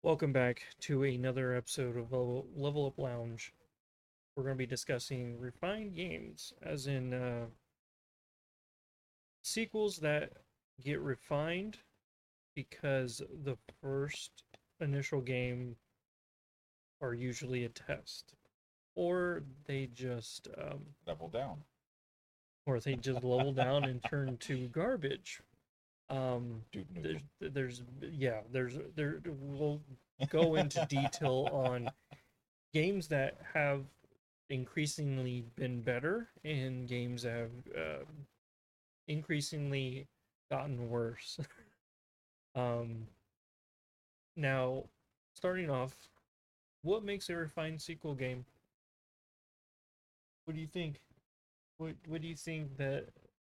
Welcome back to another episode of Level Up Lounge. We're going to be discussing refined games, as in sequels that get refined because the first initial game are usually a test, or they just Double down. level down and turn to garbage. Dude There's, Nukem. we'll go into detail on games that have increasingly been better and games that have increasingly gotten worse. um, Now, starting off, what makes a refined sequel game? What do you think? What do you think that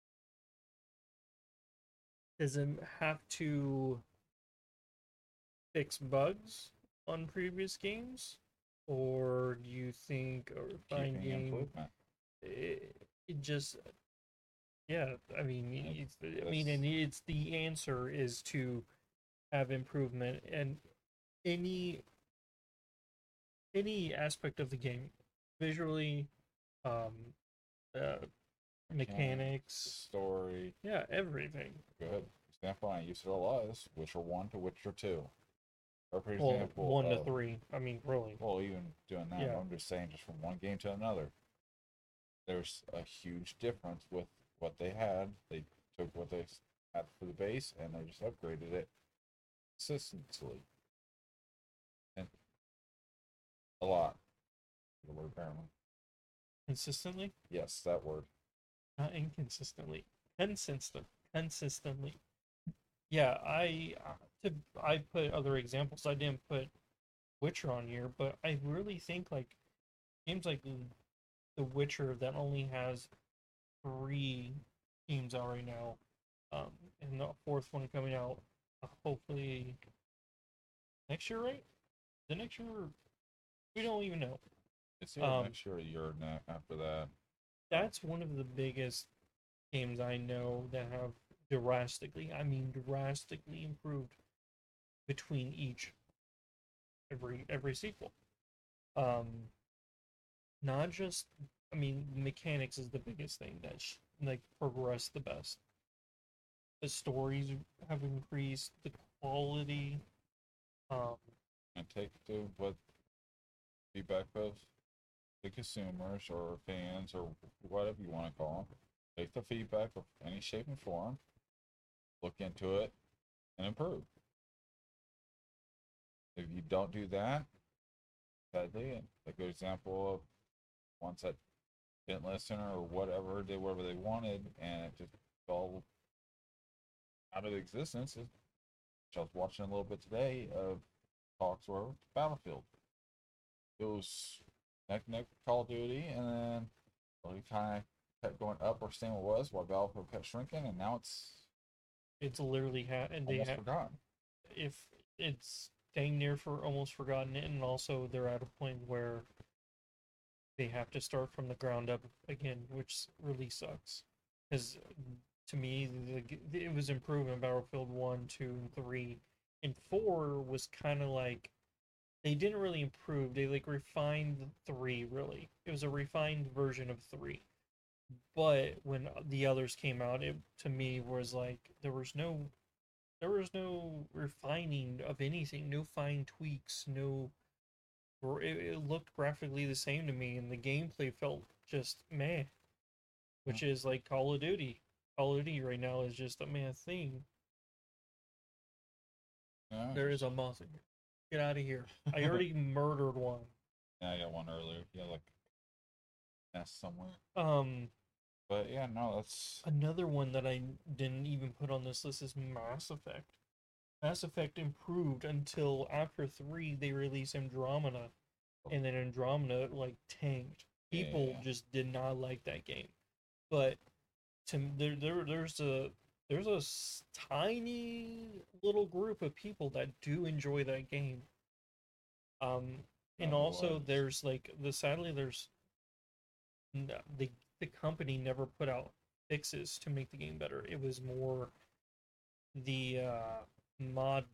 does it have to fix bugs on previous games, or do you think a refined Keeping game improvement. it just yeah, I mean, and That's it's the answer is to have improvement and any any aspect of the game, visually, um, uh, mechanics, the mechanics, story. yeah, everything. Good. Example I use it a lot is Witcher 1 to Witcher 2. Perfect Well, example 1 to 3. I mean, really, well, even doing that, yeah. I'm just saying, just from one game to another, there's a huge difference with what they had. They took what they had for the base and they just upgraded it consistently. And a lot. The word apparently. Consistently, Yes, that word. not inconsistently, consistently. Yeah, I put other examples. I didn't put Witcher on here, but I really think like games like The Witcher that only has 3 games out right now, and the fourth one coming out hopefully next year, right? The next year, we don't even know. It's either Um, next year or a year after that. that's one of the biggest games I know that have drastically improved between each every sequel. Um, Not just, I mean, mechanics is the biggest thing that like progressed the best. The stories have increased, the quality. Um, And take to what feedback of the consumers or fans or whatever you want to call them. Take the feedback of any shape and form, look into it, and improve. If you don't do that, sadly, a good example of ones that didn't listen or whatever, did whatever they wanted, and it just fell out of existence. Which I was watching a little bit today of talks were Battlefield. It was neck and neck Call of Duty, and then well, he kind of kept going up or staying what it was while Battlefield kept shrinking, and now it's it's literally and they almost forgotten. if it's dang near for almost forgotten it, and also they're at a point where they have to start from the ground up again, which really sucks. Because to me, it was improving Battlefield 1, 2, and 3. And 4 was kind of like they didn't really improve. They like refined 3, really. It was a refined version of 3. But when the others came out, it to me was like there was no refining of anything, no fine tweaks, no it looked graphically the same to me, and the gameplay felt just meh, which is like Call of Duty. Call of Duty right now is just a meh thing. Yeah, There is just a mouse in here. Get out of here. I already murdered one. yeah, I got one earlier. Yeah, like nest somewhere. Um, But yeah, no, that's Another one that I didn't even put on this list is Mass Effect. Mass Effect improved until after 3 they released Andromeda, and then Andromeda like tanked. People yeah. just did not like that game. But there's a tiny little group of people that do enjoy that game. Um, and also Was there's like sadly there's the company never put out fixes to make the game better. It was more the mod.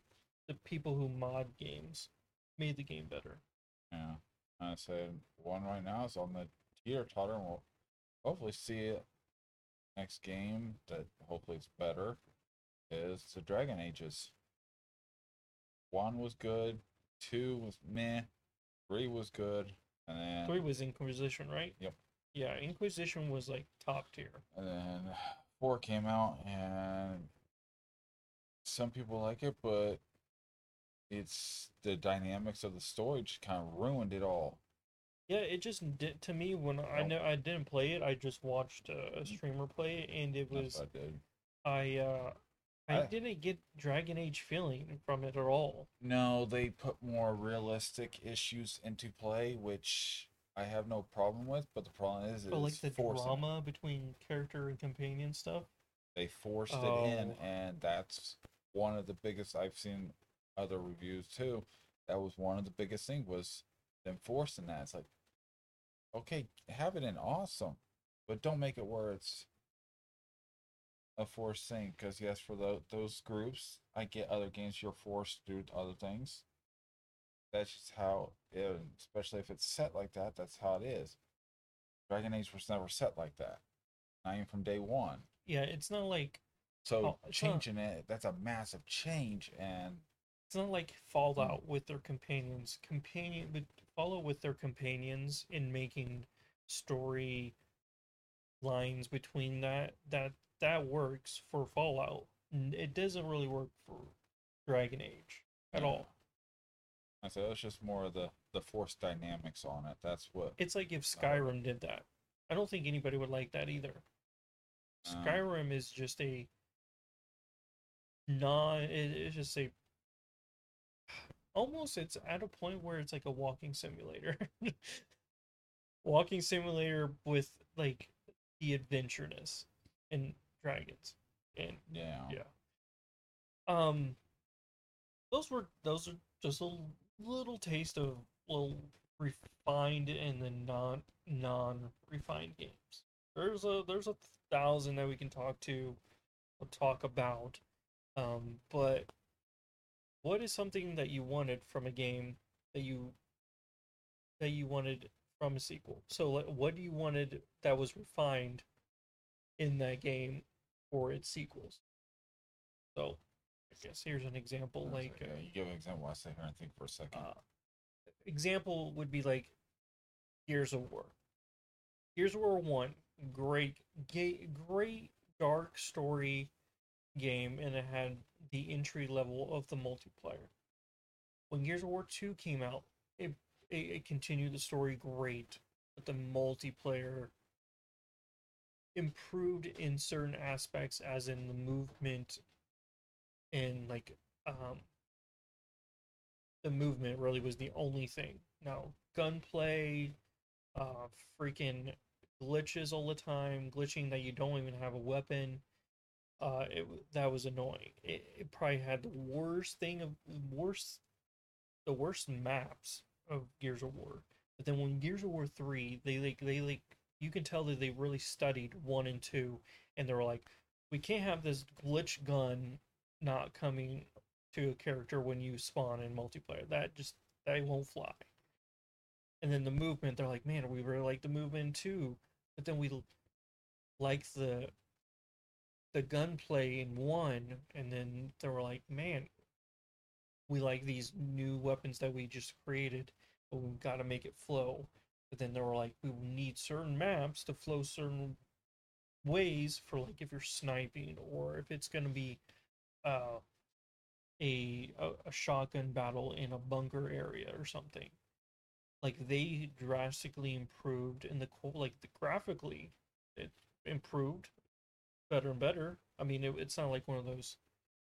the people who mod games made the game better. Yeah. I said one right now is on the teeter totter, and we'll hopefully see it next game that hopefully it's better. Is the Dragon Ages. One was good, two was meh, three was good, and then 3 was Inquisition, right? Yep. Yeah, Inquisition was like top tier. and then four came out, and some people like it, but it's the dynamics of the story just kind of ruined it all. Yeah, it just did to me when I Nope. know I didn't play it. I just watched a streamer play it, and it That's was what I did. I I didn't get Dragon Age feeling from it at all. No, they put more realistic issues into play, which I have no problem with. But the problem is, But like it's the forcing it. drama between character and companion stuff. They forced it in, Oh, and that's one of the biggest. I've seen other reviews too. That was one of the biggest thing was them forcing that. It's like, okay, have it in awesome, but don't make it where it's a forced thing. Because yes, for those groups, I get other games you're forced to do other things. That's just how it, especially if it's set like that. That's how it is. Dragon Age was never set like that, not even from day one. yeah, it's not like So it's not changing it, that's a massive change, and it's not like Fallout with their companions. Companion but Fallout with their companions in making story lines between that works for Fallout. It doesn't really work for Dragon Age at yeah. all. I said it's just more of the force dynamics on it. That's what. It's like if Skyrim did that. I don't think anybody would like that either. Uh, Skyrim is just a non. It's just a almost. It's at a point where it's like a walking simulator. Walking simulator with like the adventureness and dragons and yeah. yeah. Um, those are just a little taste of little refined and then non refined games. There's a thousand that we can talk about. But what is something that you wanted from a game that you wanted from a sequel? So like, what do you wanted that was refined in that game for its sequels? So I guess here's an example. Like Yeah, you give an example. I sit here and think for a second. example would be like Gears of War. Gears of War 1, great dark story game, and it had the entry level of the multiplayer. When Gears of War 2 came out, it continued the story great, but the multiplayer improved in certain aspects, as in the movement and like the movement really was the only thing. Now, gunplay, freaking glitches all the time, glitching that you don't even have a weapon. That was annoying. It probably had worst the worst maps of Gears of War. But then when Gears of War 3, they you can tell that they really studied 1 and 2, and they were like, we can't have this glitch gun not coming to a character when you spawn in multiplayer. That won't fly. And then the movement, they're like, man, we really like the movement too. But then we like the gunplay in 1, and then they were like, man, we like these new weapons that we just created, but we've got to make it flow. But then they were like, we need certain maps to flow certain ways for like if you're sniping or if it's gonna be uh a shotgun battle in a bunker area or something. Like they drastically improved in like the graphically, it improved better and better. I mean, it's not like one of those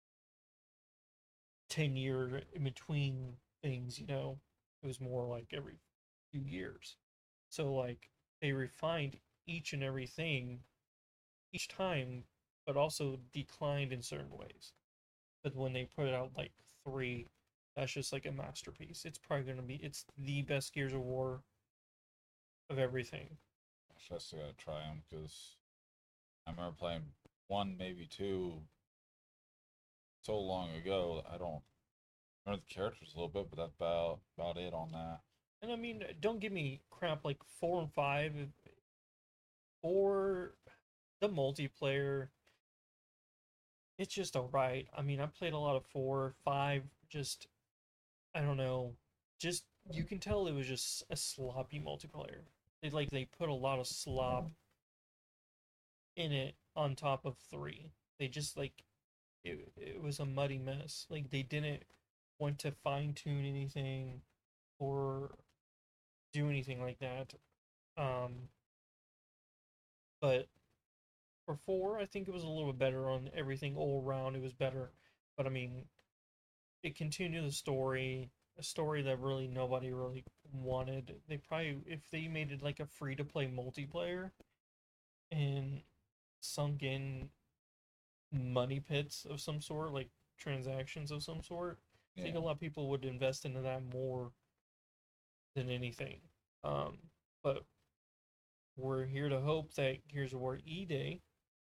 10-year in between things, It was more like every few years. So like they refined each and everything each time, but also declined in certain ways. But when they put out like 3, that's just like a masterpiece. It's the best Gears of War of everything. Just gotta try them because I remember playing one, maybe two, so long ago. I don't. learned the characters a little bit, but that's about it on that. And I mean, don't give me crap like 4 and 5 or the multiplayer. It's just alright. I mean, I played a lot of 4, 5. Just I don't know. Just you can tell it was just a sloppy multiplayer. They put a lot of slop in it on top of 3. They just it was a muddy mess. Like they didn't want to fine tune anything or do anything like that. Um, but for 4, I think it was a little bit better on everything all around. It was better, but I mean, it continued the story, a story that really nobody really wanted. They probably, if they made it like a free to play multiplayer and sunk in money pits of some sort, like transactions of some sort, I think a Yeah. lot of people would invest into that more than anything. Um, but we're here to hope that Gears of War E Day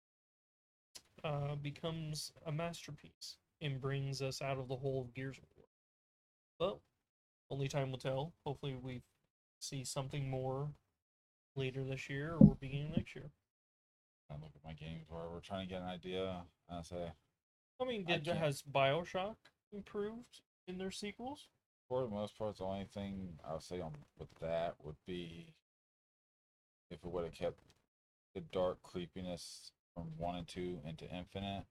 becomes a masterpiece and brings us out of the hole of Gears of War. Well, only time will tell. Hopefully, we see something more later this year or beginning next year. I look at my games where we're trying to get an idea, and I say, I mean, I can't. has Bioshock improved in their sequels? For the most part, the only thing I would say on with that would be if it would have kept the dark creepiness from 1 and 2 into Infinite,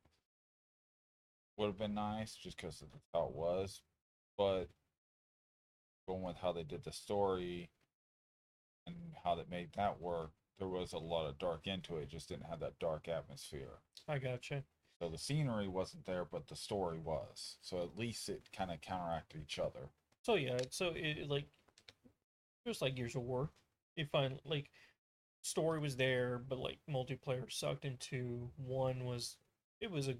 would have been nice just because that's how it was. But going with how they did the story and how they made that work, there was a lot of dark into it. Just didn't have that dark atmosphere. I gotcha. So the scenery wasn't there, but the story was. So at least it kind of counteracted each other. So yeah, so it like just like Gears of War. It find like story was there, but like multiplayer sucked into one was it was a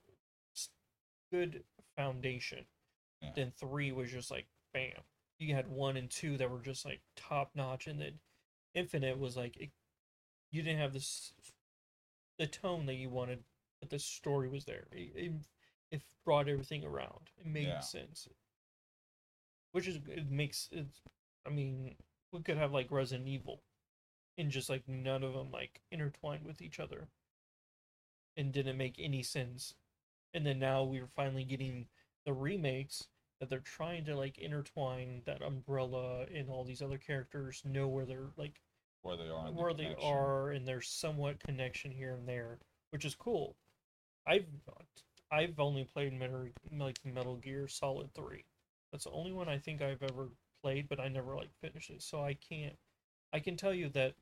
good foundation. Yeah. Then 3 was just like bam. You had 1 and 2 that were just like top notch, and then Infinite was like you didn't have the tone that you wanted, but the story was there. It brought everything around. It made Yeah. sense, which is it makes it. I mean, we could have like Resident Evil, and just like none of them like intertwined with each other, and didn't make any sense. And then now we're finally getting the remakes that they're trying to like intertwine that Umbrella and all these other characters know where they're like Where they are in the where they connection. are, and there's somewhat connection here and there, which is cool. I've I've only played Metal Gear Solid 3. That's the only one I think I've ever played, but I never like finished it. So I can't. I can tell you that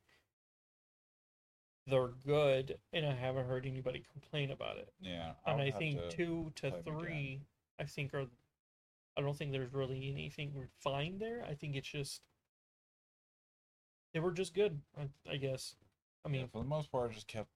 they're good, and I haven't heard anybody complain about it. Yeah, And would I have think to 2 to 3, I think are. I don't think there's really anything refined there. I think it's just they were just good. I guess. I mean, yeah, for the most part, it just kept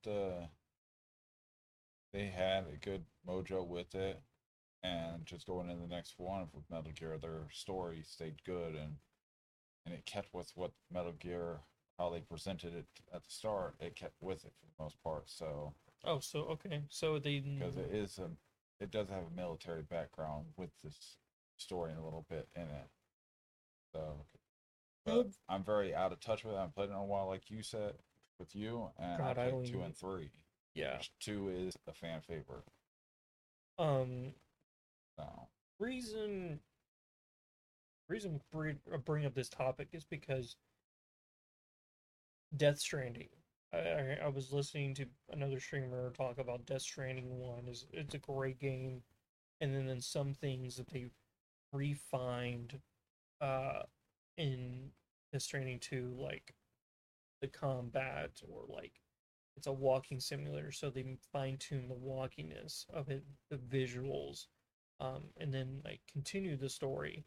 they had a good mojo with it, and just going into the next one with Metal Gear, their story stayed good, and it kept with what Metal Gear how they presented it at the start. It kept with it for the most part. So oh, so okay, so they because it does have a military background with this story and a little bit in it. So, but I'm very out of touch with it. I haven't played it in a while, like you said, with you, and God, I I played don't 2 even. and 3. Yeah. Which 2 is a fan favorite. Um. So Reason bring up this topic is because Death Stranding. I was listening to another streamer talk about Death Stranding 1. It's a great game, and then some things that they refined uh in Death Stranding 2, like the combat, or like it's a walking simulator, so they fine tune the walkiness of it, the visuals, and then like continue the story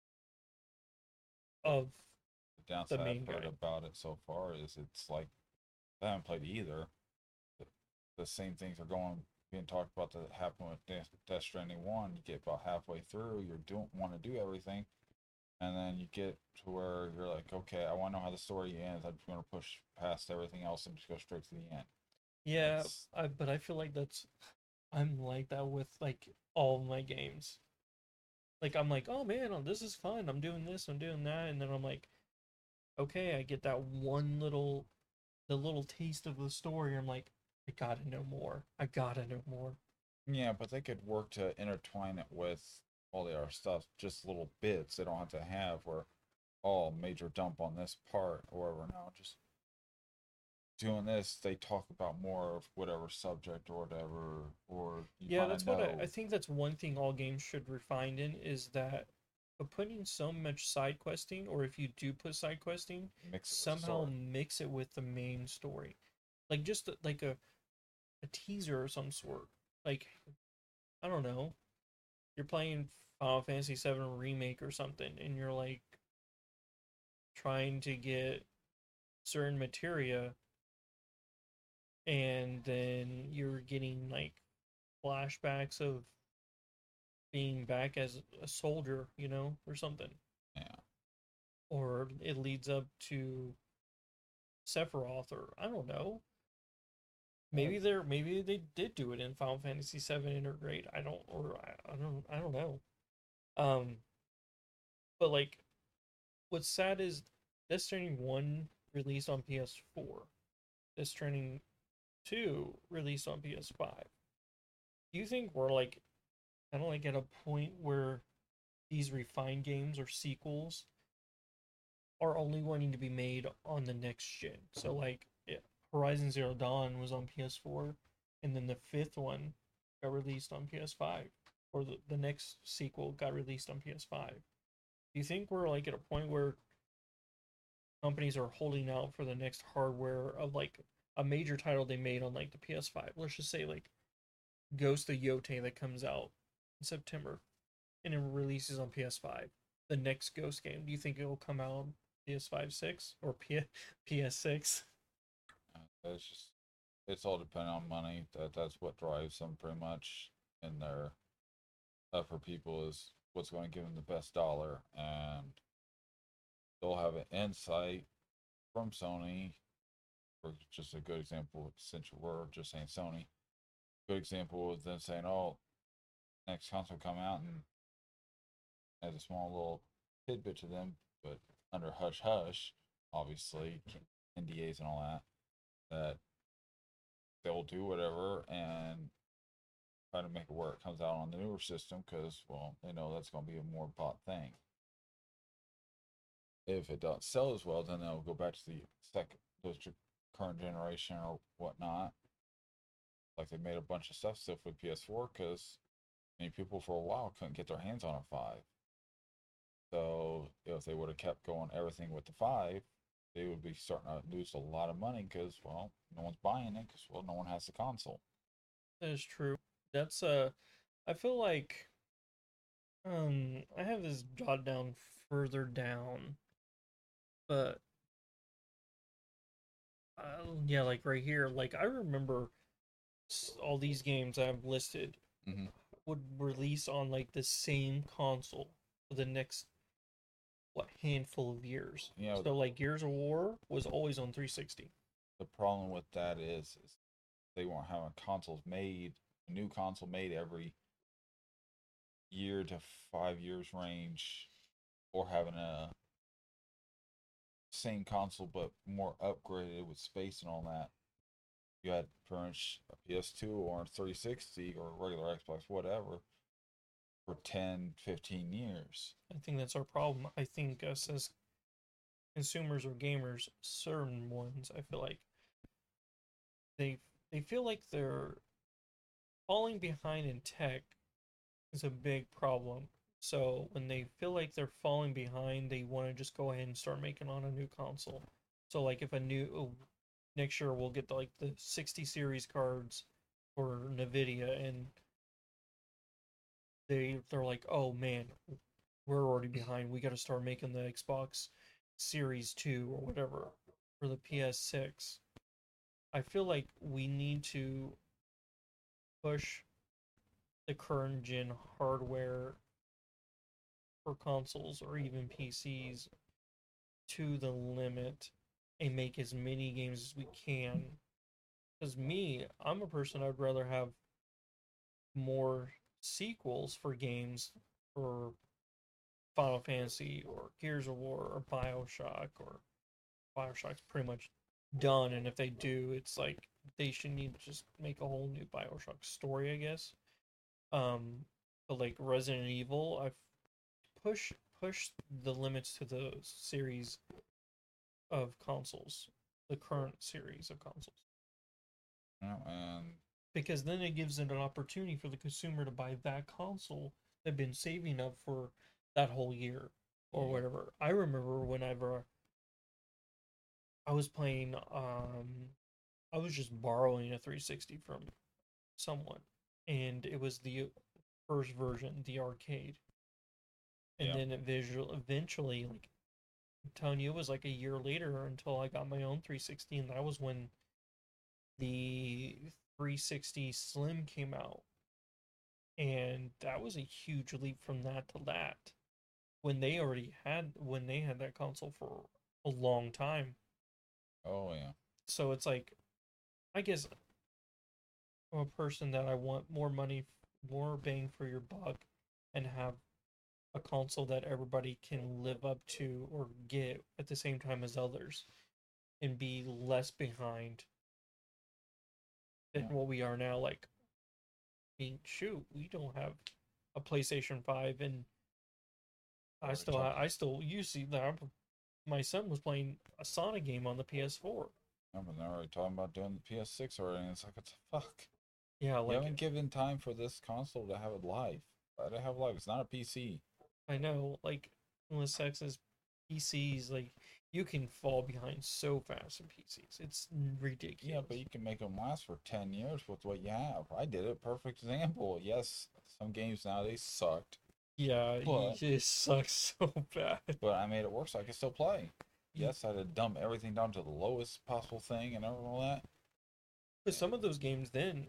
of the the downside main I've heard guy. about it so far is it's like I haven't played either. The, the same things are being talked about that happened with Death Stranding 1. You get about halfway through, you don't want to do everything, and then you get to where you're like, okay, I want to know how the story ends. I'm just going to push past everything else and just go straight to the end. Yeah, That's, but I feel like I'm like that with like all my games. Like I'm like, oh man, this is fun. I'm doing this, I'm doing that, and then I'm like, okay, I get that one little, the little taste of the story. I'm like, I gotta know more. I gotta know more. Yeah, but they could work to intertwine it with all the other stuff, just little bits. They don't have to have where, oh, major dump on this part or whatever. No, just doing this, they talk about more of whatever subject or whatever, or you Yeah, kind of that's what I know, think. That's one thing all games should refine in is that putting so much side questing, or if you do put side questing, mix it with the somehow story. mix it with the main story, like just like a teaser or some sort. Like I don't know, you're playing Final Fantasy VII Remake or something, and you're like trying to get certain materia, and then you're getting like flashbacks of being back as a soldier, or something. Yeah. Or it leads up to Sephiroth, or I don't know. Well, Maybe they did do it in Final Fantasy VII Intergrade. I don't know. Um, but like, what's sad is Death Stranding 1 released on PS4. Death Stranding 2 released on PS5. Do you think we're like kind of like at a point where these refined games or sequels are only wanting to be made on the next gen? So like Horizon Zero Dawn was on PS4, and then the fifth one got released on PS5, or the next sequel got released on PS5. Do you think we're like at a point where companies are holding out for the next hardware of like a major title they made on like the PS5? Let's just say like Ghost of Yote that comes out in September and it releases on PS5. The next Ghost game, do you think it will come out on PS5 6 or PS6? it's just, it's all dependent on money. That's what drives them pretty much in their for people is what's going to give them the best dollar, and they'll have an insight from Sony. For just a good example, since we're just saying Sony, good example of them saying, "Oh, next console come out," and as a small little tidbit to them, but under hush hush, obviously NDAs and all that, that they'll do whatever and try to make it where it comes out on the newer system because, well, they know that's going to be a more bought thing. If it doesn't sell as well, then they'll go back to the the current generation or whatnot. Like they made a bunch of stuff still for PS4 because many people for a while couldn't get their hands on a 5. So if they would have kept going everything with the 5, they would be starting to lose a lot of money because, well, no one's buying it because, well, no one has the console. That is true. That's I feel like I have this jot down further down, but yeah, like right here, like I remember all these games I've listed Mm-hmm. would release on like the same console for the next what handful of years. You know, So like Gears of War was always on 360. the problem with that is they weren't having consoles made, a new console made every year to 5 years range, or having a same console but more upgraded with space and all that. You had pretty much a PS2 or a 360 or a regular Xbox, whatever, for 10, 15 years. I think that's our problem. I think us as consumers or gamers, certain ones, I feel like they they feel like they're falling behind in tech is a big problem. So when they feel like they're falling behind, they want to just go ahead and start making on a new console. So like if a new next year we'll get like the 60 series cards for Nvidia, and they're like, "Oh man, we're already behind. We got to start making the Xbox Series 2 or whatever for the PS6." I feel like we need to push the current gen hardware for consoles or even PCs to the limit and make as many games as we can. Because me, I'm a person I'd rather have more sequels for games for Final Fantasy or Gears of War or Bioshock, or Bioshock's pretty much done, and if they do, it's like they should need to just make a whole new Bioshock story, I guess. But like Resident Evil, I've pushed the limits to the series of consoles, the current series of consoles, And because then it gives it an opportunity for the consumer to buy that console they've been saving up for that whole year or yeah, whatever. I remember whenever I was playing, I was just borrowing a 360 from someone, and it was the first version, the arcade, and yeah, then eventually, like I'm telling you, it was like a year later until I got my own 360, and that was when the 360 Slim came out, and that was a huge leap from that to that. When they had that console for a long time, oh yeah, so it's like I guess I'm a person that I want more money, more bang for your buck, and have a console that everybody can live up to or get at the same time as others, and be less behind than yeah. what we are now. Like, being shoot, we don't have a PlayStation 5, and Already talking. I still you see that my son was playing a Sonic game on the PS4. Remember, they're already talking about doing the PS6 already, and it's like, what the fuck? Yeah, You like haven't given time for this console to have a life. Let it have life. It's not a PC. I know, like with Sex's PCs, like you can fall behind so fast in PCs. It's Yeah, ridiculous. but you can make them last for 10 years with what you have. I did it. Perfect example. Yes, some games nowadays sucked, Yeah, but it sucks so bad. I made it work so I could still play. Yes, I had to dump everything down to the lowest possible thing and all that. But some of those games then,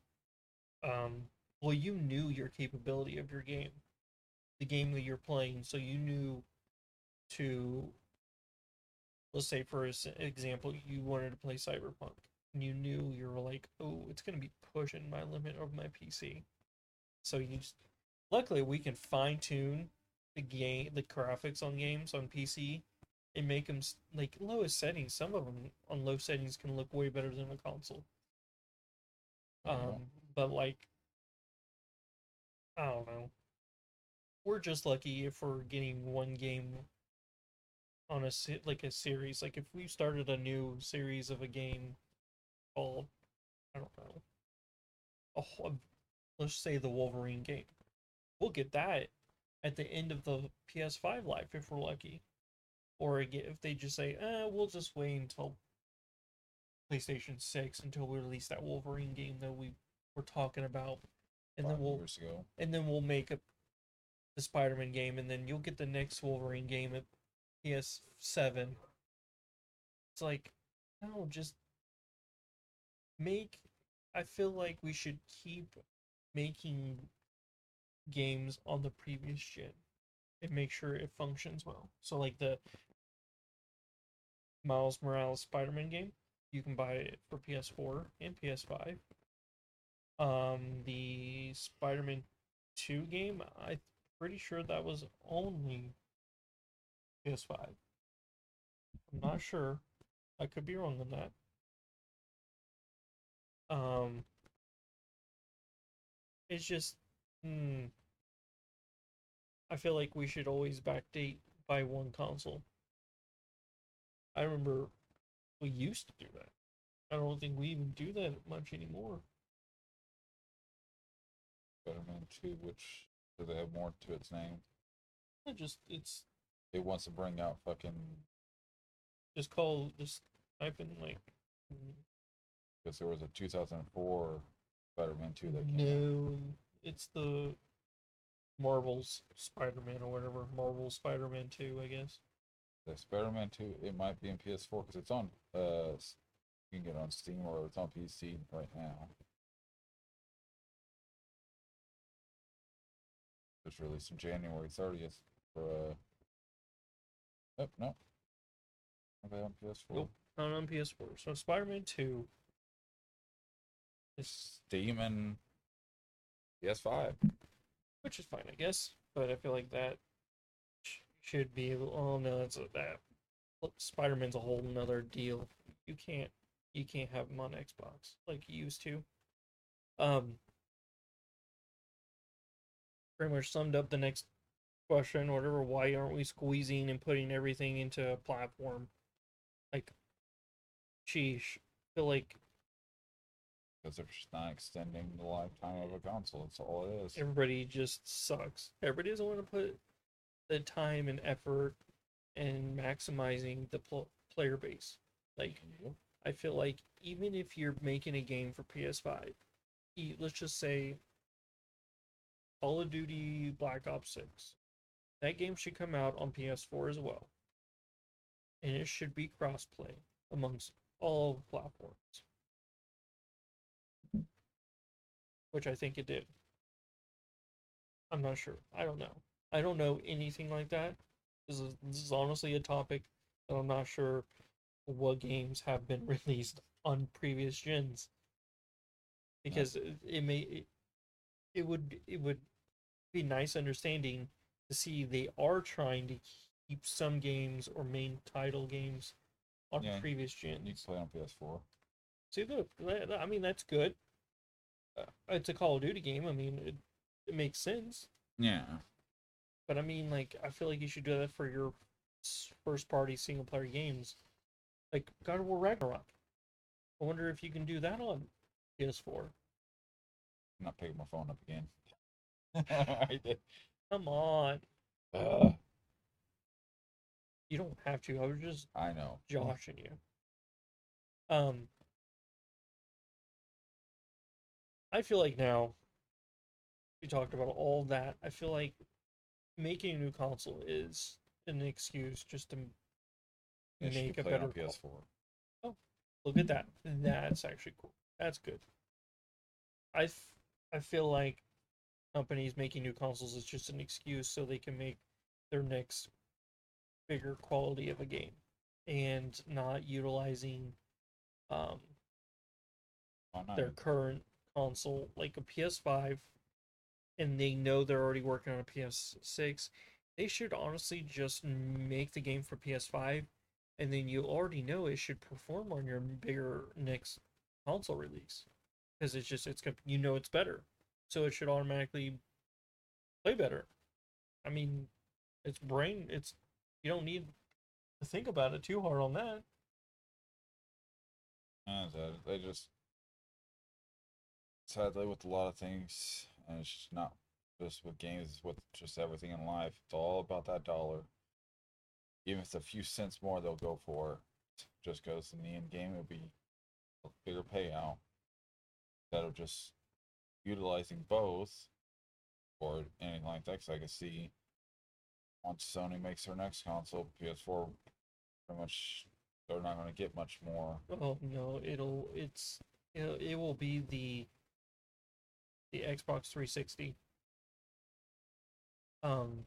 well, you knew your capability of your game, the game that you're playing, so you knew to, let's say for example, you wanted to play Cyberpunk, and you knew you were like, oh, it's gonna be pushing my limit of my PC. So you just, luckily we can fine tune the graphics on games on PC, and make them like lowest settings. Some of them on low settings can look way better than a console. There you go. But like I don't know, we're just lucky if we're getting one game on like a series. Like if we started a new series of a game called, I don't know, a let's say the Wolverine game, we'll get that at the end of the PS5 life if we're lucky. Or if they just say, we'll just wait until PlayStation 6 until we release that Wolverine game that we were talking about, and then 5 years ago. we'll make the Spider-Man game, and then you'll get the next Wolverine game at PS7. It's like, no, just make. I feel like we should keep making games on the previous gen and make sure it functions well. So like the Miles Morales Spider-Man game, you can buy it for PS4 and PS5. The Spider-Man 2 game, I'm pretty sure that was only PS5. I'm not sure. I could be wrong on that. Um, it's just, hmm, I feel like we should always backdate by one console. I remember we used to do that. I don't think we even do that much anymore. Spider-Man 2, which do they have more to its name? It's It wants to bring out fucking. just type in like, Because there was a 2004 Spider-Man 2 that came out. no, it's the Marvel's Spider-Man or whatever. Marvel Spider-Man 2, I guess. The Spider-Man 2, it might be in PS4 because it's on. You can get it on Steam or it's on PC right now. Just released on January 30th for oh, no. Okay, on PS4. Nope, not on PS4. So Spider-Man 2 is, Steam and PS5. which is fine, I guess. But I feel like that should be able. Oh no, that's that. Spider-Man's a whole nother deal. You can't you can't have them on Xbox like you used to. Um, Pretty much summed up the next question, whatever. Why aren't we squeezing and putting everything into a platform? Like, sheesh. I feel like because they're just not extending the lifetime of a console. That's all it is. everybody just sucks. Everybody doesn't want to put the time and effort and maximizing the player base. Like, Yep. I feel like even if you're making a game for PS5, let's just say Call of Duty Black Ops 6, that game should come out on PS4 as well. And it should be crossplay amongst all platforms, which I think it did. I'm not sure. I don't know. I don't know anything like that. This is honestly a topic that I'm not sure what games have been released on previous gens because it would be nice understanding to see they are trying to keep some games or main title games on Yeah, previous You can gens. play on PS4. See, look, I mean that's good. It's a Call of Duty game. I mean, it makes sense. Yeah. But I mean, like, I feel like you should do that for your first party single player games, like God of War Ragnarok. I wonder if you can do that on PS4. I'm not picking my phone up again. I did. Come on, Uh, you don't have to. I was just I know. joshing you. Um, I feel like now we talked about all that. I feel like making a new console is an excuse just to It should make be a played better on PS4. Oh, look at that. That's actually cool. That's good. I feel like companies making new consoles is just an excuse so they can make their next bigger quality of a game and not utilizing um Why not? their current console like a PS5 and they know they're already working on a PS6. They should honestly just make the game for PS5 and then you already know it should perform on your bigger next console release because it's it's better, so it should automatically play better. I mean, it's you don't need to think about it too hard on that. They just sadly with a lot of things, and it's just not just with games, it's with just everything in life. It's all about that dollar. Even if it's a few cents more, they'll go for it. Just because in the end game it'll be a bigger payout instead of just utilizing both or anything like that. Because I can see once Sony makes their next console, PS4, pretty much they're not going to get much more. Oh no, it will be the Xbox 360. Um,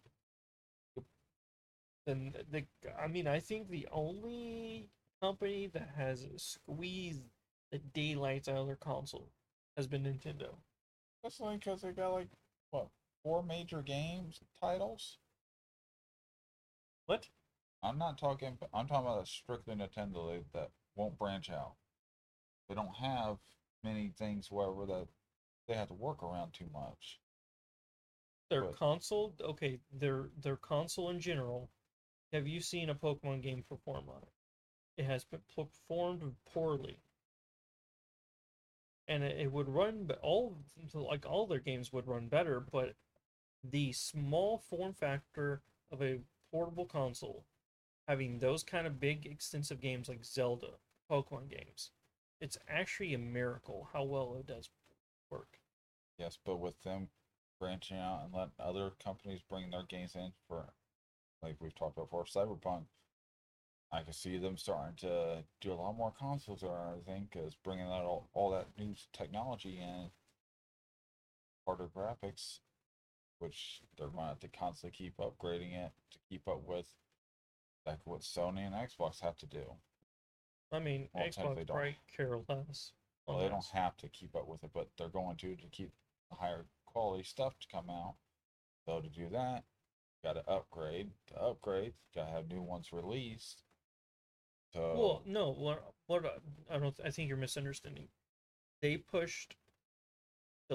then the I mean I think the only company that has squeezed the daylights out of their console has been Nintendo. Especially because they got like what 4 major games titles. What? I'm not talking. I'm talking about a strictly Nintendo that won't branch out. They don't have many things wherever that they have to work around too much. Their But console, okay, their console in general. Have you seen a Pokemon game perform on it? It has been performed poorly, and it would run, but all their games would run better. But the small form factor of a portable console, having those kind of big, extensive games like Zelda, Pokemon games, it's actually a miracle how well it does work. yes, but with them branching out and letting other companies bring their games in for, like we've talked about for Cyberpunk, I can see them starting to do a lot more consoles or everything because bringing that all that new technology in, harder graphics, which they're going to have to constantly keep upgrading it to keep up with like what Sony and Xbox have to do. I mean, Well, Xbox technically don't. probably care less Well, on they don't this. have to keep up with it, but they're going to keep the higher quality stuff to come out. So to do that, got to upgrade. To upgrade, got to have new ones released. Well, So no, I don't. I think you're misunderstanding. They pushed the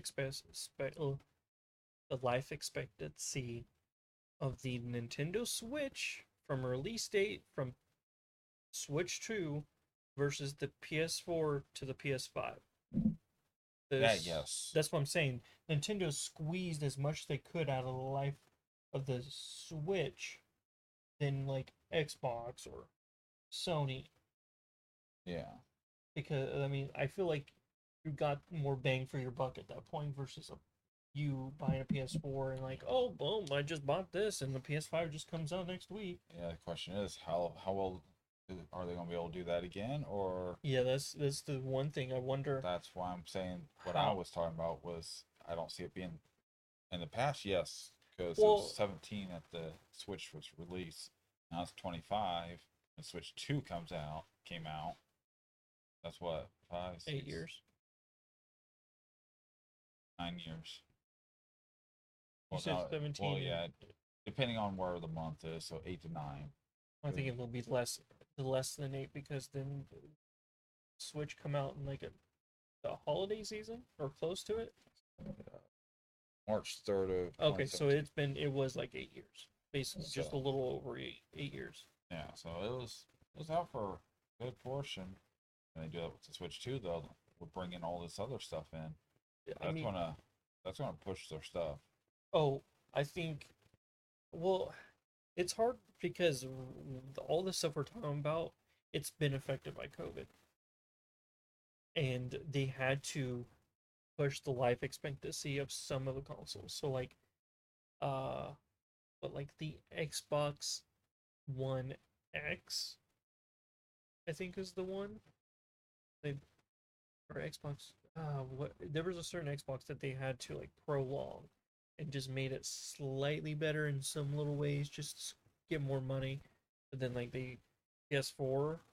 the life expectancy of the Nintendo Switch from release date from Switch 2 versus the PS4 to the PS5. that This yes, that's what I'm saying. Nintendo squeezed as much as they could out of the life of the Switch than like Xbox or Sony, yeah. because I mean I feel like you got more bang for your buck at that point versus you buying a PS4 and like, oh boom, I just bought this and the PS5 just comes out next week. Yeah, the question is how well are they going to be able to do that again, or Yeah, that's the one thing I wonder that's why I'm saying what I how. was talking about was I don't see it being in the past. Yes, because it was Well, 17 at the Switch was released. Now it's 25. The Switch 2 came out. That's what 8 years. 9 years. You Well, said now, well, 17 and yeah, depending on where the month is, so 8 to 9. I think it will be less than 8 because then Switch come out in like the holiday season or close to it. March 3rd of Okay, so 2017. it was like 8 years, basically just a So little over 8 years. yeah, so it was out for a good portion. And they do that with the Switch 2, though. We're bringing all this other stuff in. I That's mean, gonna that's gonna push their stuff. oh, I think, well, it's hard because all the stuff we're talking about, it's been affected by COVID, and they had to push the life expectancy of some of the consoles. So like, uh, but like the Xbox One X, I think is the one they or Xbox. What there was a certain Xbox that they had to like prolong, and just made it slightly better in some little ways, just to get more money. But then like the PS4,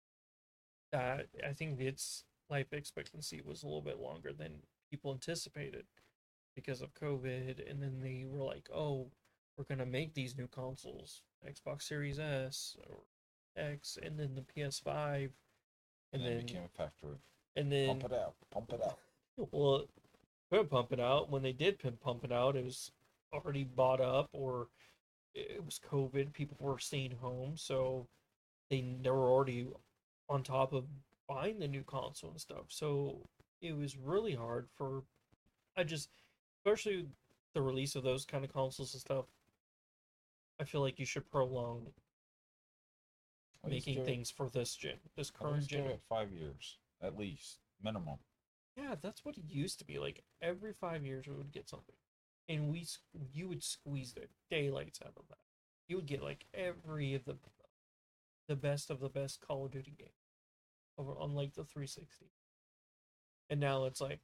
that I think its life expectancy was a little bit longer than people anticipated because of COVID, and then they were like, "Oh, we're gonna make these new consoles, Xbox Series S or X, and then the PS5, And and then then became a factory. and Pump then it out. Pump it out. well, couldn't pump it out. When they did pump it out, it was already bought up, or it was COVID. People were staying home, so they were already on top of buying the new console and stuff. So it was really hard for I just, especially the release of those kind of consoles and stuff. I feel like you should prolong At least making give it things for this at current least give gen. it 5 years. At least. Minimum. Yeah, that's what it used to be. Like every 5 years we would get something, and you would squeeze the daylights out of that. You would get like every of the best Call of Duty game over on like the 360. And now it's like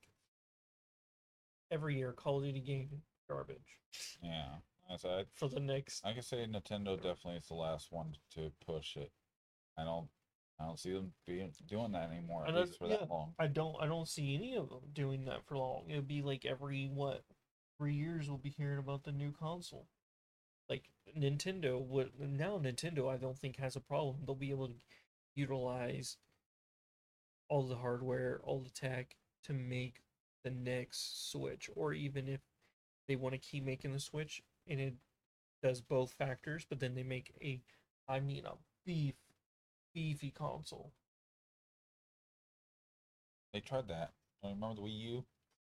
every year Call of Duty game garbage Yeah. As I for the next. I can say Nintendo definitely is the last one to push it. I don't I don't see them being doing that anymore, I at don't, least for yeah, that long. I don't see any of them doing that for long. It would be like every what 3 years we'll be hearing about the new console. Like Nintendo would now Nintendo I don't think has a problem. They'll be able to utilize all the hardware, all the tech to make the next Switch, or even if they want to keep making the Switch and it does both factors, but then they make I mean a beefy console. They tried that. Remember the Wii U?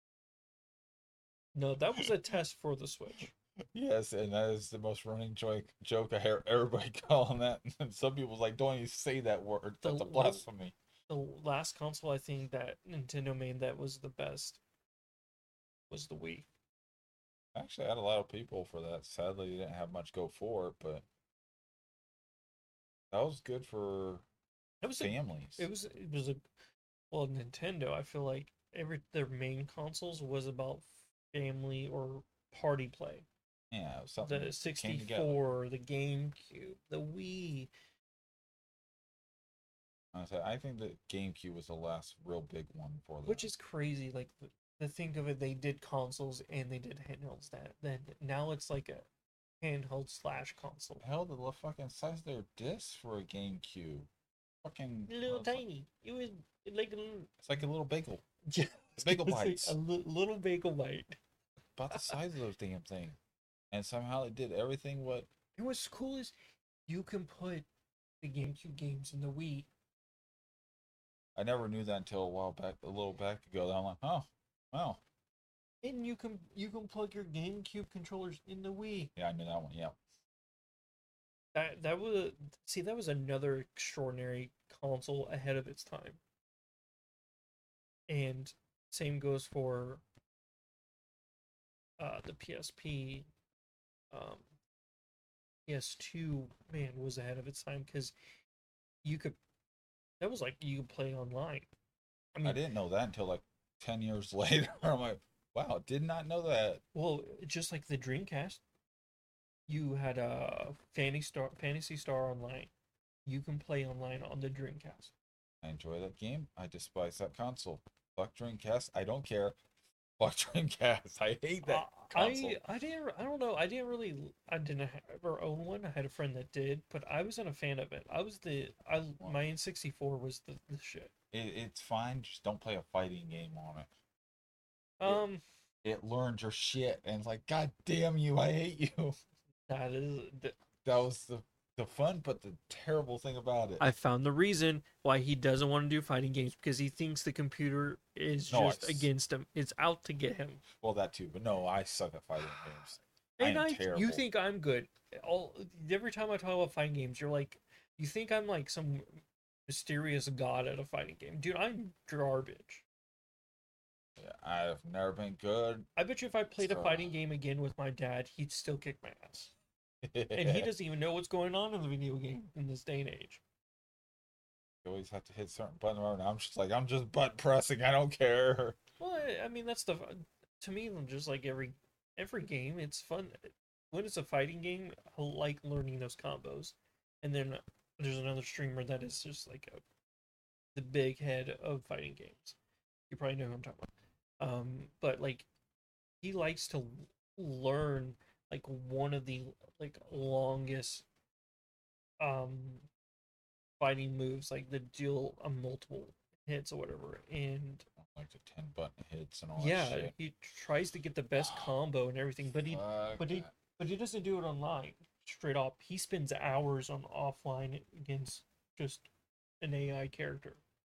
No, that was a test for the Switch. Yes, and that is the most running joke I hear everybody calling that. And some people's like, don't even say that word. That's a The blasphemy. the last console I think that Nintendo made that was the best was the Wii. Actually, I had a lot of people for that. Sadly, they didn't have much go for it, but that was good for It was a families. it was a well Nintendo. I feel like every their main consoles was about family or party play. Yeah, it was something The that came together. 64, the GameCube, the Wii. I think that GameCube was the last real big one for Which that. is crazy. Like to think of it, they did consoles and they did handhelds. That then now it's like a handheld slash console. Hell, the fucking size of their discs for a GameCube. Fucking Little tiny. It was like a little, it's like a little bagel. yeah, Bagel it's like bites. a little bagel bite. About the size of those damn things. And somehow it did everything what And what's cool is you can put the GameCube games in the Wii. I never knew that until a little back ago. That I'm like, oh, wow. And you can plug your GameCube controllers in the Wii. Yeah, I knew that one. Yeah. That was another extraordinary console ahead of its time. And same goes for the PSP. Um, PS2, man, was ahead of its time because you could. That was like you could play online. I I mean, didn't know that until like 10 years later. I'm like, wow, did not know that. well, just like the Dreamcast, you had a Fantasy Star Online. You can play online on the Dreamcast. I enjoy that game. I despise that console. Fuck Dreamcast. I don't care. Fuck Dreamcast. I hate that console. I don't know. I didn't ever own one. I had a friend that did, but I wasn't a fan of it. My N64 was the shit. It's fine. Just don't play a fighting game on it. Um, It learns your shit, and it's like, God damn you, I hate you. that is. That was the fun, but the terrible thing about it. I found the reason why he doesn't want to do fighting games because he thinks the computer is No, just against him. It's out to get him. Well, that too, but no, I suck at fighting games. And I am terrible. you think I'm good. Every time I talk about fighting games, you're like, you think I'm like some mysterious god at a fighting game. Dude, I'm garbage. Yeah, I've never been good. I bet you if I played a So- fighting game again with my dad, he'd still kick my ass. And he doesn't even know what's going on in the video game in this day and age. You always have to hit certain buttons. And I'm just like, I'm just button pressing. I don't care. Well, I mean, that's to me, just like every game, it's fun. When it's a fighting game, I like learning those combos. And then there's another streamer that is just like the big head of fighting games. You probably know who I'm talking about. But like, he likes to learn like one of the like longest fighting moves, like the deal multiple hits or whatever. And Like the 10 button hits and all yeah, that shit. he tries to get the best combo and everything, but Fuck but he that. but he doesn't do it online straight up. He spends hours on offline against just an AI character.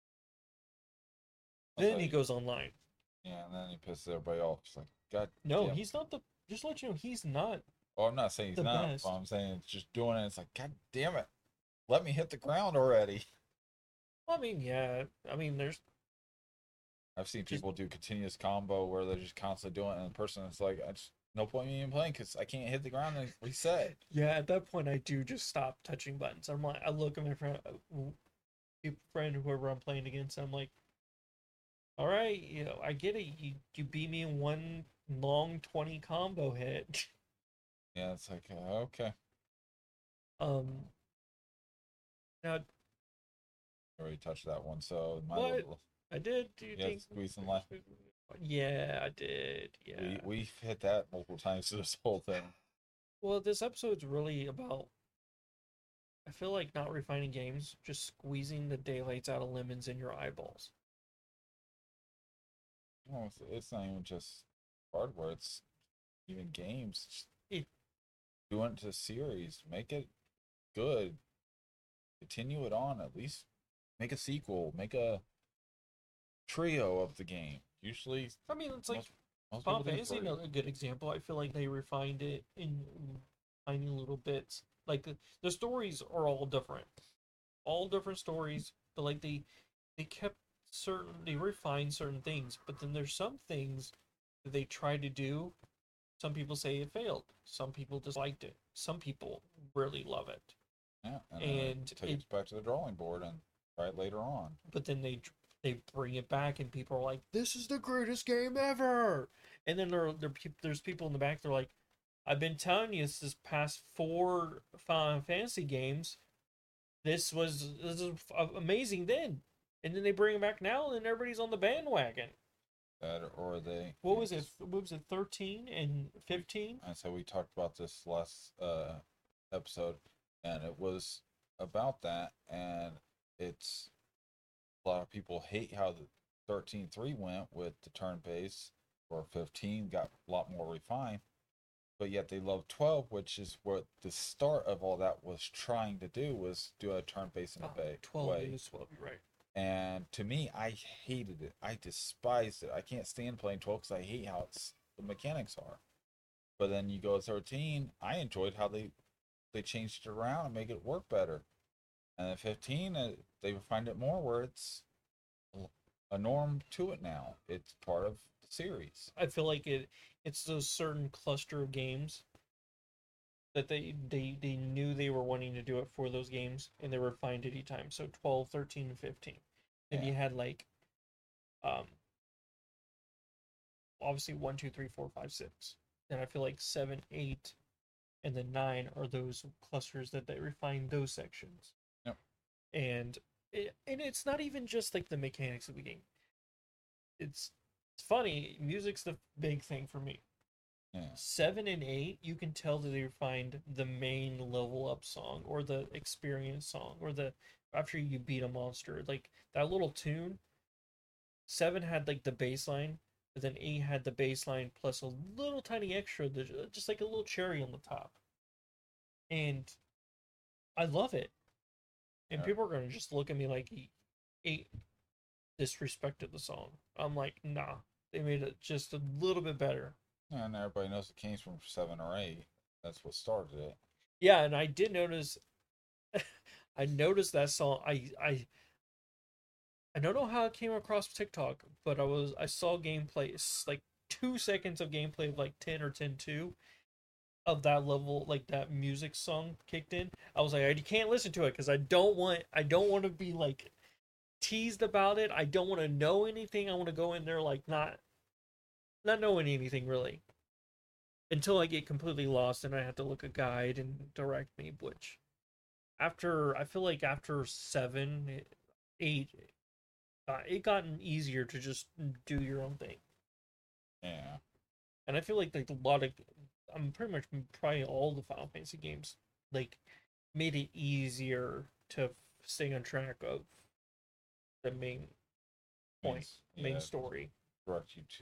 Then he goes online. Yeah, and then he pisses everybody off. It's like, God No, damn. he's not the. Just to let you know, he's not. Oh, I'm not saying he's the not. best. But I'm saying it's just doing it. It's like, God damn it. Let me hit the ground already. I mean, yeah. I mean, there's. I've seen people do continuous combo where they're just constantly doing it, and the person is like, I just no point in me even playing because I can't hit the ground and reset. Yeah, at that point, I do just stop touching buttons. I'm like, I look at my friend, whoever I'm playing against. I'm like, all right, I get it. You beat me in one long 20 combo hit. Yeah, it's like, okay. Now I already touched that one, so my What? little, I did. Do you Yeah, think? squeeze and left. Yeah, I did. Yeah. we've hit that multiple times through this whole thing. Well, this episode's really about. I feel like not refining games, just squeezing the daylights out of lemons in your eyeballs. No, it's not even just hardware, it's even games. Just It- doing it to series, make it good, continue it on, at least make a sequel, make a trio of the game. Usually, I mean, it's like most Final people do Fantasy, three. another good example. I feel like they refined it in tiny little bits. Like the stories are all different stories, but like they kept they refined certain things, but then there's some things that they tried to do. Some people say it failed. Some people disliked it. Some people really love it. Yeah, and, and then take us back to the drawing board and try it later on. But then they bring it back and people are like, this is the greatest game ever. And then there's people in the back, they're like, I've been telling you this past 4 Final Fantasy games, this was amazing then. And then they bring it back now and everybody's on the bandwagon. that, or they. What was it? What was it? 13 and 15? And so we talked about this last episode, and it was about that, and it's a lot of people hate how the 13.3 went with the turn base, or 15 got a lot more refined, but yet they love 12, which is what the start of all that was trying to do, was do a turn base in a bay 12 way. is 12, you're right. And to me, I hated it. I despised it. I can't stand playing 12 because I hate how the mechanics are. But then you go 13. I enjoyed how they changed it around and make it work better. And then 15, they refined it more, where it's a norm to it now. It's part of the series. I feel like it's those certain cluster of games that they knew they were wanting to do it for those games, and they refined it each time. So 12, 13, and 15. And you had like obviously 1, 2, 3, 4, 5, 6. And I feel like 7, 8, and then 9 are those clusters that they refine those sections. Yep. And it's not even just like the mechanics of the game. It's funny. Music's the big thing for me. Yeah. 7 and 8, you can tell that they refined the main level up song, or the experience song, or the after you beat a monster, like that little tune. 7 had like the bass line, but then 8 had the bass line plus a little tiny extra, just like a little cherry on the top. And I love it. And people are going to just look at me like 8 disrespected the song. I'm like, nah, they made it just a little bit better. And everybody knows it came from 7 or 8. That's what started it. Yeah, and I did notice. I noticed that song. I don't know how it came across TikTok, but I saw gameplay. It's like 2 seconds of gameplay of like 10 or 10-2 of that level, like that music song kicked in. I was like, I can't listen to it because I don't want to be like teased about it. I don't want to know anything. I want to go in there like not knowing anything really, until I get completely lost and I have to look a guide and direct me. Which I feel like after 7, 8, it gotten easier to just do your own thing. Yeah. And I feel like a lot of, pretty much probably all the Final Fantasy games, like, made it easier to stay on track of the main point, main story. Direct you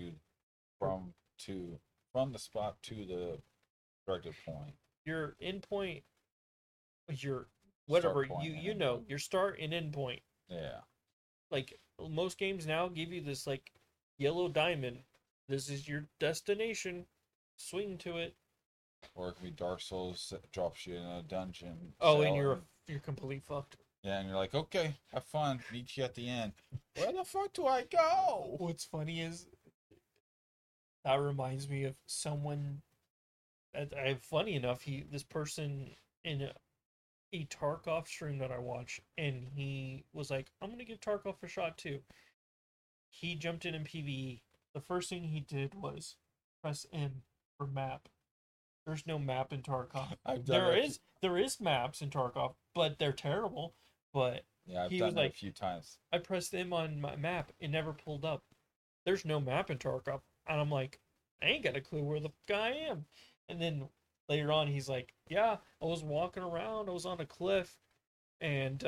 from the spot to the directed point. Your end point, your whatever you know, your start and end point. Yeah. Like most games now give you this like yellow diamond. This is your destination. Swing to it. Or it can be Dark Souls that drops you in a dungeon. Oh, and you're completely fucked. Yeah, and you're like, okay, have fun. Meet you at the end. Where the fuck do I go? What's funny is that reminds me of someone. Funny enough, this person in a Tarkov stream that I watch, and he was like, I'm gonna give Tarkov a shot too. He jumped in PvE. The first thing he did was press M for map. There's no map in Tarkov. There is maps in Tarkov, but they're terrible. But yeah, I've done that a few times. I pressed M on my map, it never pulled up. There's no map in Tarkov, and I'm like, I ain't got a clue where the guy I am. And then later on, he's like, yeah, I was walking around, I was on a cliff, and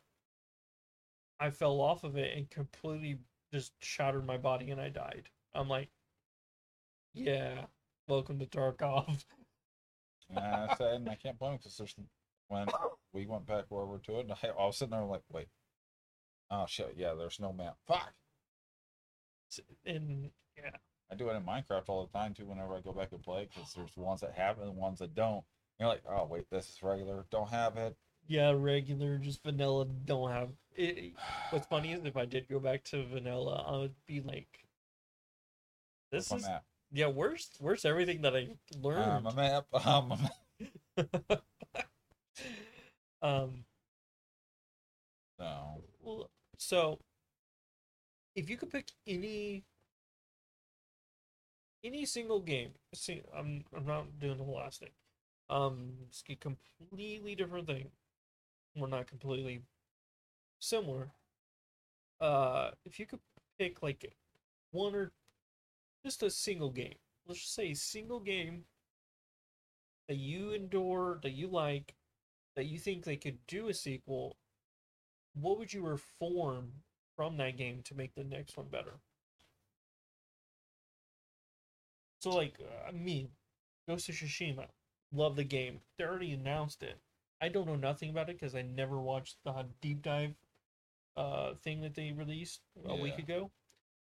I fell off of it and completely just shattered my body, and I died. I'm like, yeah, welcome to Tarkov. Yeah, I said, and I can't blame him because when we went back over to it, and I was sitting there like, wait, oh shit, yeah, there's no map. Fuck. And yeah, I do it in Minecraft all the time too. Whenever I go back and play, because there's ones that have it and ones that don't. You're like, oh wait, this is regular, don't have it. Yeah, regular, just vanilla, don't have it. What's funny is if I did go back to vanilla, I would be like, this is map. Yeah, where's everything that I learned? A map. A map. No. Well, so if you could pick any single game, see, I'm not doing the whole last thing. It's a completely different thing. We're not completely similar. If you could pick like one or just a single game. Let's just say a single game that you endure, that you like, that you think they could do a sequel. What would you reform from that game to make the next one better? So, like, me, Ghost of Tsushima, love the game. They already announced it. I don't know nothing about it because I never watched the deep dive thing that they released a week Yeah. ago.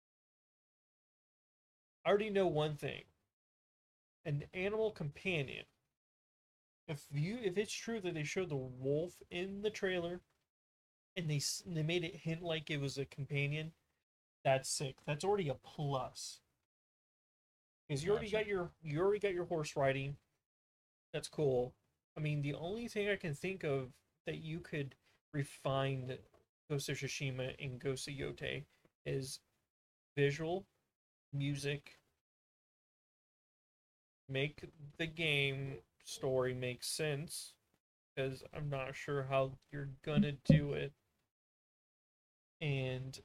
I already know one thing: an animal companion. If it's true that they showed the wolf in the trailer and they made it hint like it was a companion, that's sick. That's already a plus because Gotcha. you already got your horse riding. That's cool. I mean, the only thing I can think of that you could refine Ghost of Tsushima and Ghost of Yote is visual, music, make the game story make sense because I'm not sure how you're gonna do it, and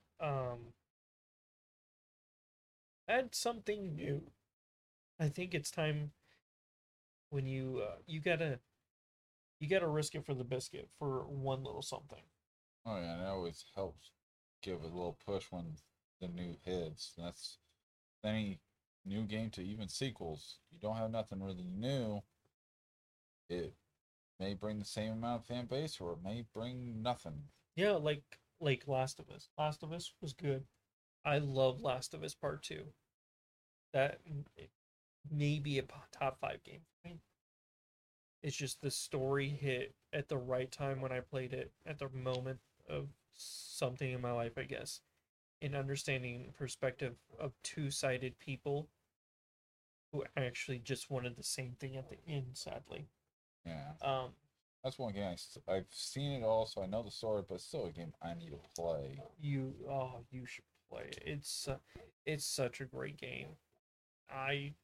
add something new. I think it's time when you gotta risk it for the biscuit for one little something. Oh yeah, and it always helps give a little push when the new hits. That's any new game to even sequels. You don't have nothing really new. It may bring the same amount of fan base, or it may bring nothing. Yeah, like Last of Us. Last of Us was good. I love Last of Us Part Two. That may be a top five game for me. It's just the story hit at the right time when I played it at the moment of something in my life, I guess. In understanding perspective of two-sided people who actually just wanted the same thing at the end, sadly. Yeah, Um, that's one game I've seen it all, so I know the story, but it's still a game I need to play. you should play it. It's such a great game. I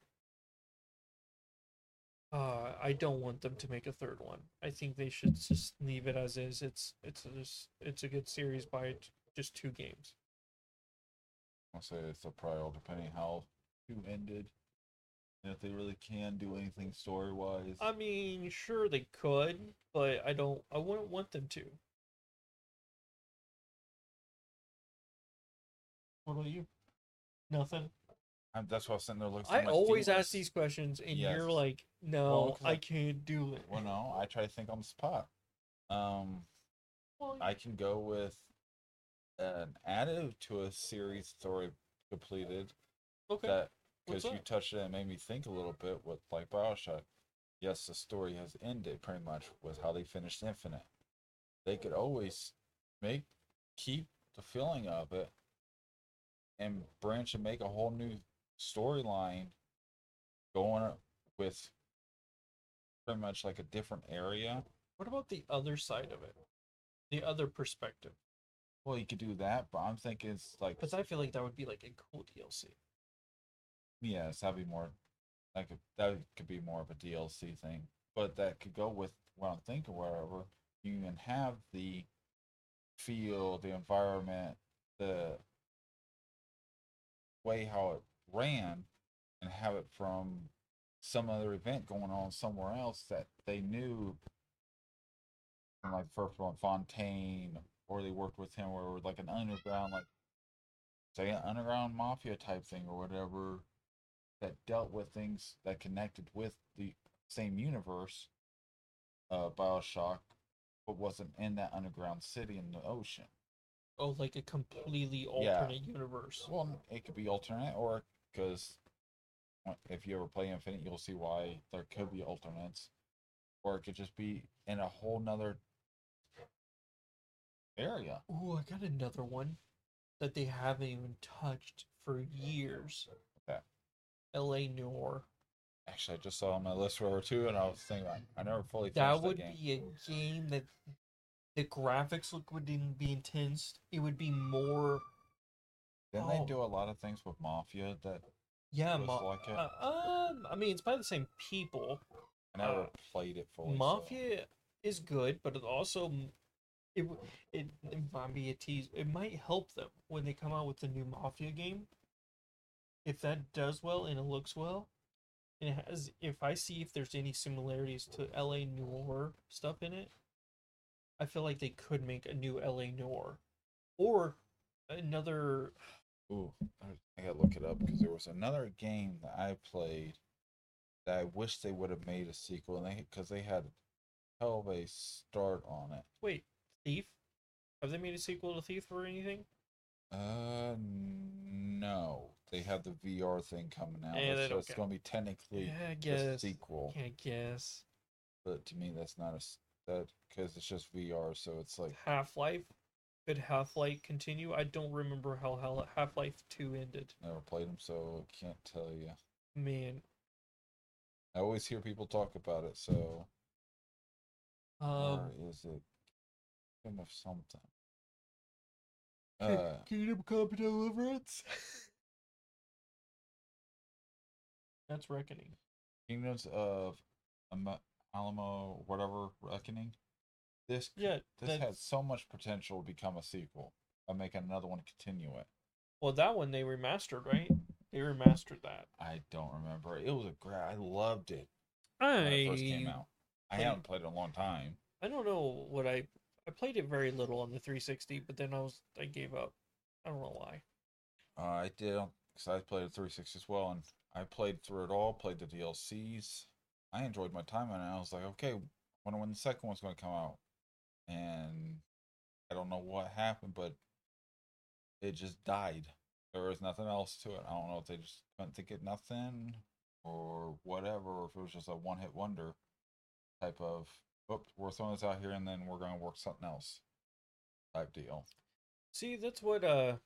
I don't want them to make a third one. I think they should just leave it as is. It's a good series by just two games. I'll say it's a probably depending how two ended, and if they really can do anything story wise. I mean, sure they could, but I don't. I wouldn't want them to. What about you? Nothing. That's why I was sitting there looking I through my always ask D-list. these questions, and Yes. you're like, Well, "No, because I can't do it." well, no, I try to think on the spot. Um, Well, I can go with an added to a series story completed okay. that What's because you up? touched it and made me think a little bit with like Bioshock. Yes, the story has ended pretty much with how they finished Infinite. They could always make keep the feeling of it and branch and make a whole new storyline going with pretty much like a different area. What about the other side of it? The other perspective? Well, you could do that, but I'm thinking it's like, Because I feel like that would be like a cool DLC. yes, that'd be more like that could be more of a DLC thing, but that could go with what I'm thinking. Wherever you can have the feel, the environment, the way how it ran, and have it from some other event going on somewhere else that they knew, from like the first one, Fontaine, or they worked with him, or like an underground, like say an underground mafia type thing or whatever, that dealt with things that connected with the same universe, Bioshock, but wasn't in that underground city in the ocean. Oh, like a completely Yeah, alternate universe. well, it could be alternate, or because if you ever play Infinite, you'll see why there could be alternates, or it could just be in a whole nother area. Ooh, I got another one that they haven't even touched for years. Okay. L.A. Noire. Actually, I just saw on my list for two, and I was thinking I never fully That finished that would game. be a game that the graphics look wouldn't be intense. It would be more. Didn't they Oh, do a lot of things with Mafia that yeah. was like it? I mean, it's by the same people. I Uh, never played it fully, so Mafia is good, but it also it might be a tease. It might help them when they come out with the new Mafia game if that does well and it looks well, and it has, if I see if there's any similarities to LA Noir stuff in it, I feel like they could make a new LA Noir or another. Ooh, I gotta look it up because there was another game that I played that I wish they would have made a sequel, and because they had hell of a start on it. Wait, Thief? Have they made a sequel to Thief or anything? No, they have the VR thing coming out. Eh, they So don't it's count. gonna be technically Yeah, I a guess. sequel, Yeah, I guess. but to me that's not that because it's just VR. So it's like Half Life. Could Half Life continue? I don't remember how Half Life 2 ended. never played them, so can't tell you. Man. I always hear people talk about it. So where Um, is it? Kingdom of something. Kingdom Come Deliverance? That's Reckoning. Kingdoms of Alamo, whatever Reckoning. This Yeah, this that. had so much potential to become a sequel. I'm making another one to continue it. Well, that one they remastered, right? They remastered that. I don't remember. It was a great. I loved it when it first came I out. I played. haven't played it in a long time. I don't know what I played it very little on the 360, but then I gave up. I don't know why. I did because I played it 360 as well, and I played through it all. Played the DLCs. I enjoyed my time, and I was like, okay, I wonder when the second one's going to come out. And I don't know what happened, but it just died. There was nothing else to it. I don't know if they just couldn't think of nothing or whatever, or if it was just a one hit wonder type of, oops, we're throwing this out here and then we're going to work something else type deal. See, that's what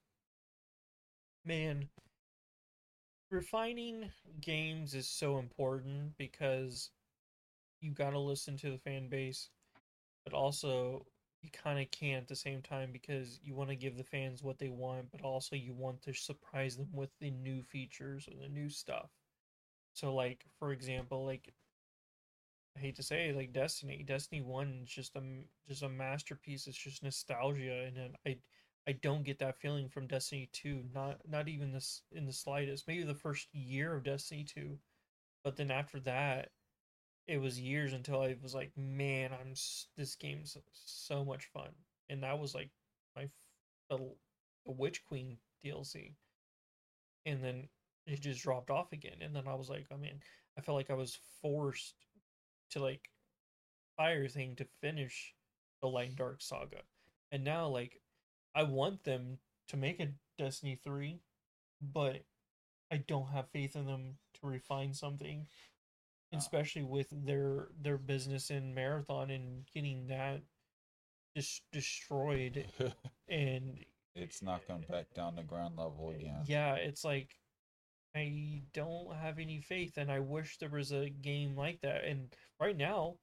man, refining games is so important because you got to listen to the fan base, but also you kind of can't at the same time because you want to give the fans what they want, but also you want to surprise them with the new features or the new stuff. So, like for example, like I hate to say it, like Destiny 1 is just a masterpiece. It's just nostalgia, and then I don't get that feeling from Destiny 2. Not even this in the slightest. Maybe the first year of Destiny 2, but then after that, it was years until I was like, man, this game's so much fun, and that was like my the, the Witch Queen DLC, and then it just dropped off again, and then I was like, oh man, I felt like I was forced to like fire thing to finish the Light and Dark saga, and now like I want them to make a Destiny 3, but I don't have faith in them to refine something, especially with their business in Marathon and getting that destroyed. And It's not going back down to ground level again. yeah, it's like I don't have any faith, and I wish there was a game like that. And right now,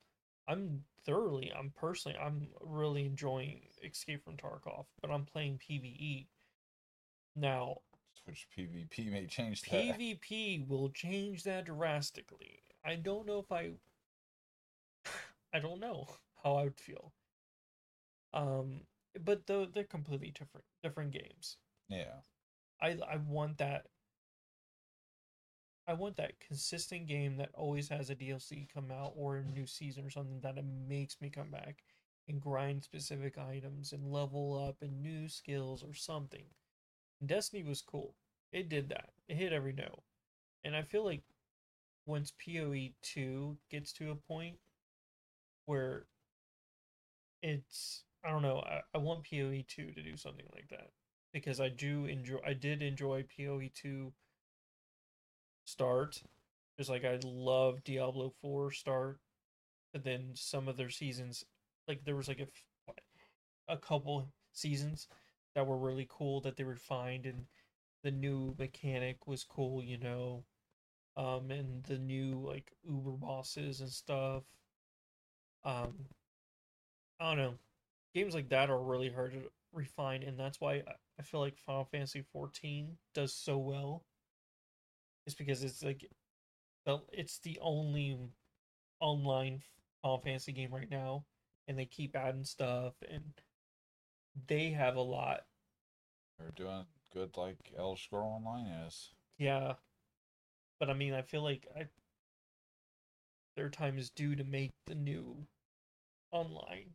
I'm really enjoying Escape from Tarkov, but I'm playing PvE now. Which PvP may change that. PvP will change that drastically. I don't know if I don't know how I would feel. Um, but though they're completely different games. Yeah. I want that. I want that consistent game that always has a DLC come out or a new season or something that it makes me come back and grind specific items and level up and new skills or something. And Destiny was cool. It did that. It hit every note. And I feel like once PoE 2 gets to a point where it's I don't know, I want PoE 2 to do something like that. Because I did enjoy PoE 2 start. Just like I love Diablo 4 start. But then some of their seasons, like there was like a couple seasons that were really cool that they refined, and the new mechanic was cool, and the new like Uber bosses and stuff. Um, I don't know. Games like that are really hard to refine, and that's why I feel like Final Fantasy 14 does so well. It's because it's like it's the only online Final Fantasy game right now, and they keep adding stuff, and they have a lot. They're doing good like Elder Scroll Online is. Yeah, but I mean, I feel like their time is due to make the new online.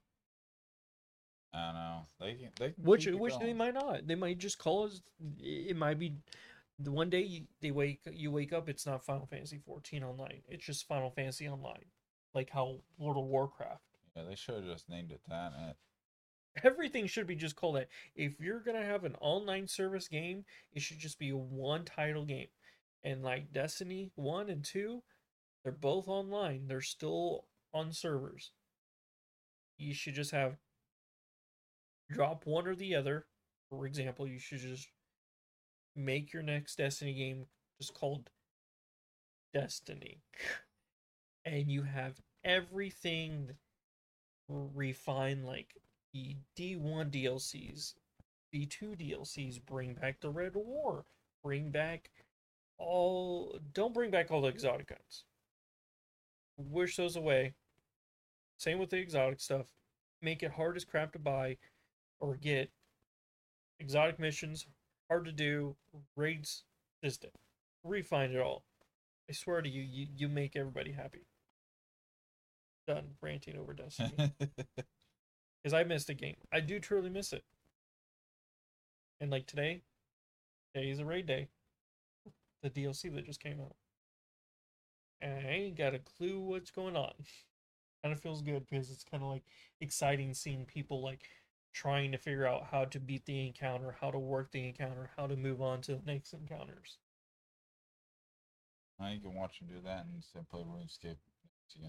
I don't know. They can Which keep it they going. might not. They might just call us. It might be the one day you wake up, it's not Final Fantasy 14 online. It's just Final Fantasy Online, like how World of Warcraft. Yeah, they should have just named it that. And Everything should be just called that. If you're gonna have an online service game, it should just be a one title game. And like Destiny 1 and 2, they're both online. They're still on servers. You should just have drop one or the other. For example, you should just make your next Destiny game just called Destiny. And you have everything refined, like the D1 DLCs, D2 DLCs, bring back the Red War, bring back don't bring back all the exotic guns. Wish those away. Same with the exotic stuff. Make it hard as crap to buy or get. Exotic missions, hard to do. Raids, just refine it all. I swear to you, you make everybody happy. Done ranting over Destiny. Because I missed a game. I do truly miss it. And like today is a raid day. The DLC that just came out. And I ain't got a clue what's going on. Kind of feels good because it's kind of like exciting seeing people like trying to figure out how to beat the encounter, how to work the encounter, how to move on to the next encounters. now you can watch them do that and instead play RuneScape. Yeah.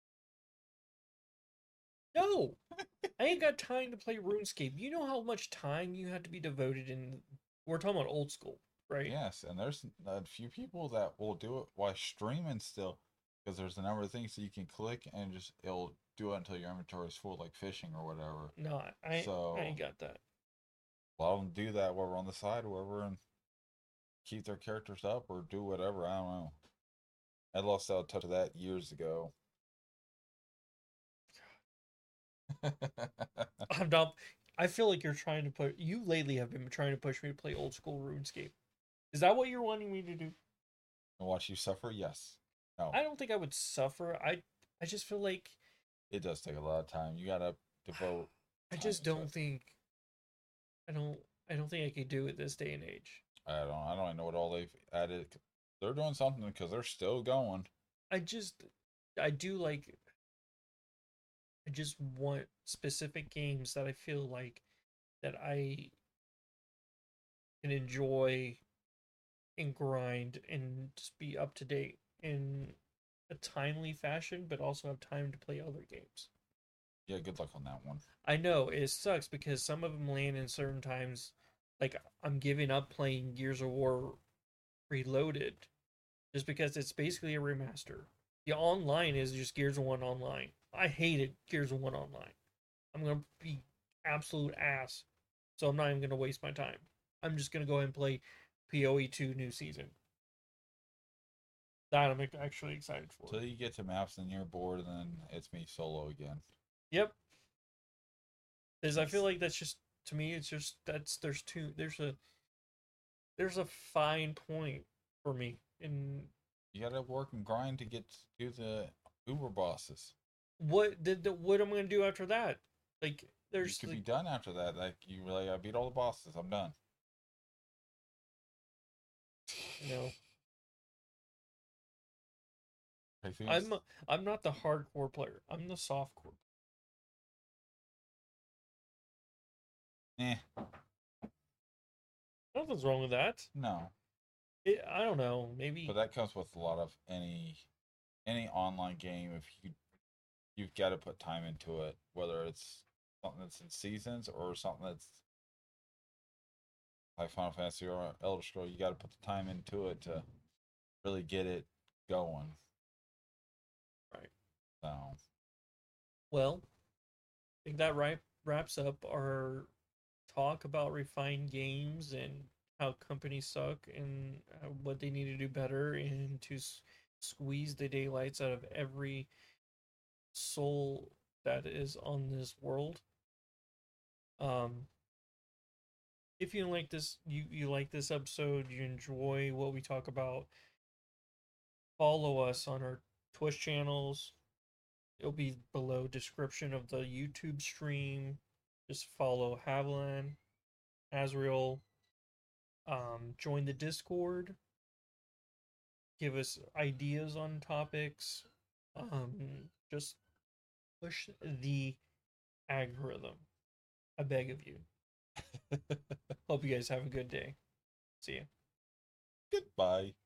No, I ain't got time to play RuneScape. You know how much time you have to be devoted in. We're talking about old school, right? Yes, and there's a few people that will do it while streaming still, because there's a number of things that you can click and just it'll do it until your inventory is full, like fishing or whatever. No, I So ain't got that. a lot of them do that while we're on the side, or whatever, and keep their characters up or do whatever. I don't know. I lost out touch of that years ago. I'm not. I feel like you're trying to put. You lately have been trying to push me to play old school RuneScape. Is that what you're wanting me to do? And watch you suffer? Yes. No. I don't think I would suffer. I just feel like It does take a lot of time. You gotta devote I time just to don't it. think I don't I don't think I could do it this day and age. I don't even know what all they've added. They're doing something because they're still going. I just I do like I just want specific games that I feel like that I can enjoy and grind and just be up to date in a timely fashion, but also have time to play other games. Yeah, good luck on that one. I know it sucks because some of them land in certain times. Like I'm giving up playing Gears of War Reloaded just because it's basically a remaster. The online is just Gears of One Online. I hated Gears of One Online. I'm gonna be absolute ass, so I'm not even gonna waste my time. I'm just gonna go ahead and play PoE 2 new season. That I'm actually excited for. Until you get to maps and you're bored, and then it's me solo again. Yep, because I feel Yes. like that's just to me. It's just there's a fine point for me in You gotta work and grind to get to the Uber bosses. what am I gonna do after that? Like You there's could be like done after that. Like you really, I beat all the bosses. I'm done. you know I think I'm I'm not the hardcore player. I'm the softcore. eh, Nothing's wrong with that. no. I don't know. But Maybe that comes with a lot of any online game. If you've got to put time into it, whether it's something that's in seasons or something that's like Final Fantasy or Elder Scroll, you got to put the time into it to really get it going. right. So Well, I think that wraps up our talk about refined games and how companies suck and what they need to do better and to squeeze the daylights out of every soul that is on this world. Um, if you like this, you like this episode, you enjoy what we talk about, follow us on our Twitch channels. It'll be below description of the YouTube stream. Just follow Haviland, Azrael. Join the Discord. Give us ideas on topics. Just push the algorithm. I beg of you. Hope you guys have a good day. See ya. Goodbye.